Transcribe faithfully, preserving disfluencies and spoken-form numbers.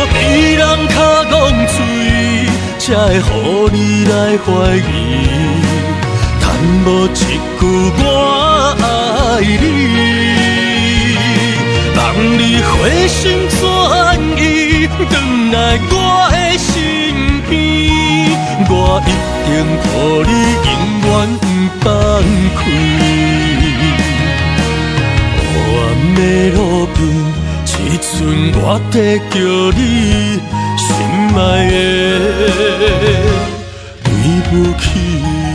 被人脚讲嘴，才会予你来怀疑。但无一句我爱你，望你回心转意，回来我的身边，我一定予你永远不放开。黑暗的路边，只剩我在叫你心爱的，对不起。